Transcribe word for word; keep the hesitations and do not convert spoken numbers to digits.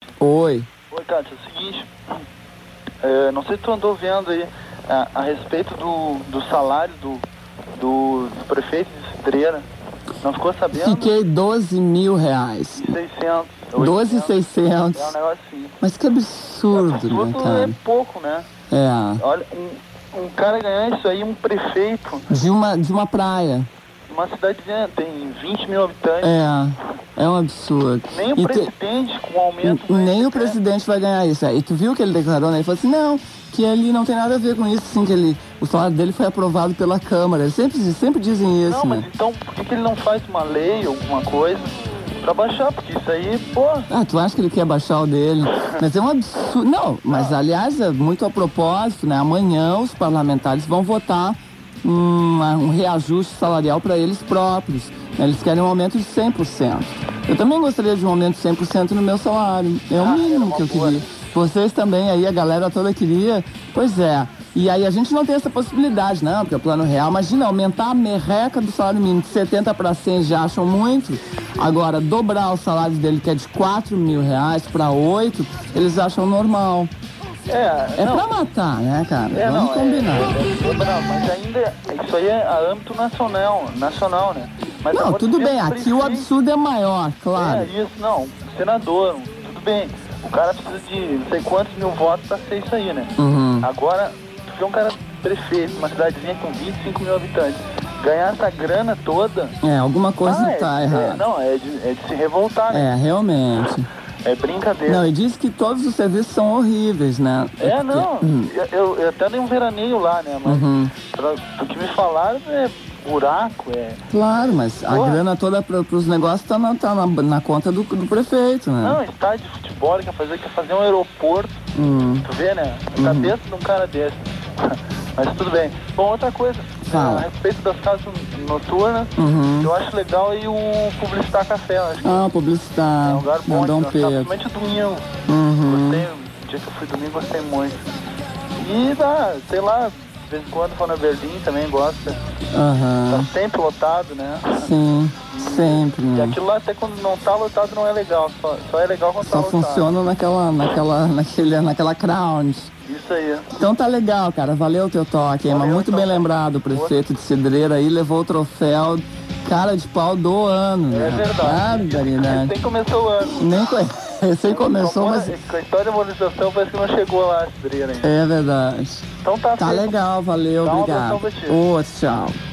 Oi. Oi, Kátia, é o seguinte, é, não sei se tu andou vendo aí a, a respeito do, do salário do, do, do prefeito de Cidreira. Não ficou sabendo? Fiquei doze mil reais. E seiscentos. doze e seiscentos. É um negócio assim. Mas que absurdo, absurdo, né, cara? É pouco, né? É. Olha, um, um cara ganhar isso aí, um prefeito. De uma, de uma praia. Uma cidadezinha, tem vinte mil habitantes. É, é um absurdo. Nem o e presidente, te... com o aumento... Nem o presidente vai ganhar isso. E tu viu que ele declarou, né? Ele falou assim, não, que ele não tem nada a ver com isso, assim, que ele, o salário dele foi aprovado pela Câmara. Eles sempre, sempre dizem isso, Não, né? Mas então, por que, que ele não faz uma lei, alguma coisa, pra baixar? Porque isso aí, pô... Ah, tu acha que ele quer baixar o dele? Mas é um absurdo. Não, mas não. aliás, é muito a propósito, né? Amanhã os parlamentares vão votar Um, um reajuste salarial para eles próprios. Eles querem um aumento de cem por cento. Eu também gostaria de um aumento de cem por cento no meu salário. É o mínimo que eu queria. Vocês também aí, a galera toda queria. Pois é. E aí a gente não tem essa possibilidade, não, porque é o plano real. Imagina, aumentar a merreca do salário mínimo de setenta para cem já acham muito. Agora, dobrar o salário dele, que é de quatro mil reais para oito, eles acham normal. É, é não, pra matar, né, cara? É, Vamos não, combinar. É, é, não, mas ainda, isso aí é a âmbito nacional, nacional, né? Mas não, tudo bem, aqui prefeito, o absurdo é maior, claro. É isso, não, senador, tudo bem. O cara precisa de não sei quantos mil votos pra ser isso aí, né? Uhum. Agora, tu vê um cara prefeito, uma cidadezinha com vinte e cinco mil habitantes, ganhar essa grana toda... É, alguma coisa ah, tá é, errada. É, não, é de, é de se revoltar, né? É, realmente. É brincadeira. Não, e diz que todos os serviços são horríveis, né? É, é não. Hum. Eu, eu até dei um veraneio lá, né? Mas uhum. o que me falaram é buraco, é... Claro, mas Pô. a grana toda para os negócios tá, na, tá na, na conta do, do prefeito, né? Não, estádio de futebol, quer fazer, quer fazer um aeroporto. Hum. Tu vê, né? A cabeça uhum. de um cara desse. Mas tudo bem. Bom, outra coisa. Fala. A respeito das casas noturnas, uhum. eu acho legal aí o Publicitar Café. Acho ah, Publicitar. É um lugar bom. Dom Pedro. Principalmente domingo. Uhum. Gostei, o dia que eu fui domingo, gostei muito. E, ah, sei lá, de vez em quando for na Berlim também gosta. Uhum. Tá sempre lotado, né? Sim, e, sempre. E aquilo lá até quando não tá lotado não é legal. Só, só é legal quando só tá lotado. Só funciona naquela, naquela, naquele, naquela crowd. Isso aí. Então tá legal, cara. Valeu o teu toque, hein? Mas muito então, bem lembrado, o prefeito de Cidreira aí levou o troféu cara de pau do ano. É né? verdade. Né? Nem começou o ano. Nem conhece. Recém começou, mas... Com a história de imunização parece que não chegou lá, Cidreira ainda. É verdade. Então tá. Tá feito. Legal, valeu, Dá obrigado. Ô, tchau.